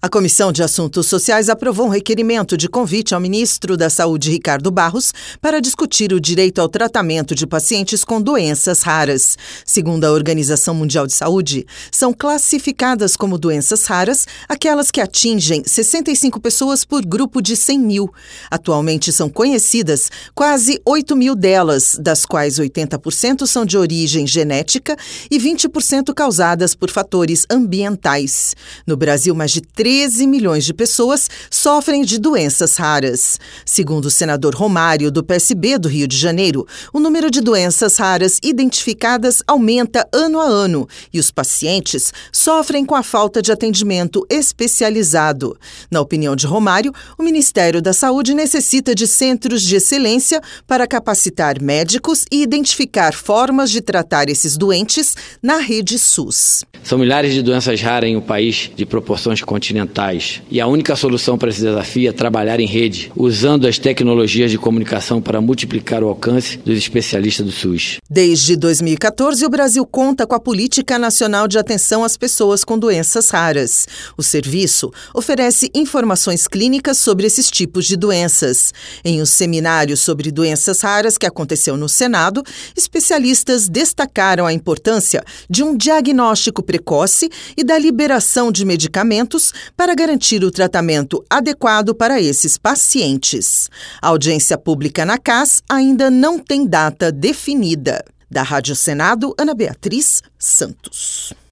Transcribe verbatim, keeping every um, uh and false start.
A Comissão de Assuntos Sociais aprovou um requerimento de convite ao ministro da Saúde, Ricardo Barros, para discutir o direito ao tratamento de pacientes com doenças raras. Segundo a Organização Mundial de Saúde, são classificadas como doenças raras aquelas que atingem sessenta e cinco pessoas por grupo de cem mil. Atualmente são conhecidas quase oito mil delas, das quais oitenta por cento são de origem genética e vinte por cento causadas por fatores ambientais. No Brasil, mais de treze milhões de pessoas sofrem de doenças raras. Segundo o senador Romário, do P S B do Rio de Janeiro, o número de doenças raras identificadas aumenta ano a ano e os pacientes sofrem com a falta de atendimento especializado. Na opinião de Romário, o Ministério da Saúde necessita de centros de excelência para capacitar médicos e identificar formas de tratar esses doentes na rede SUS. São milhares de doenças raras em um país de proporções continentais e a única solução para esse desafio é trabalhar em rede, usando as tecnologias de comunicação para multiplicar o alcance dos especialistas do SUS. Desde dois mil e quatorze, o Brasil conta com a Política Nacional de Atenção às Pessoas com Doenças Raras. O serviço oferece informações clínicas sobre esses tipos de doenças. Em um seminário sobre doenças raras que aconteceu no Senado, especialistas destacaram a importância de um diagnóstico precoce e da liberação de medicamentos para garantir o tratamento adequado para esses pacientes. A audiência pública na C A S ainda não tem data definida. Da Rádio Senado, Ana Beatriz Santos.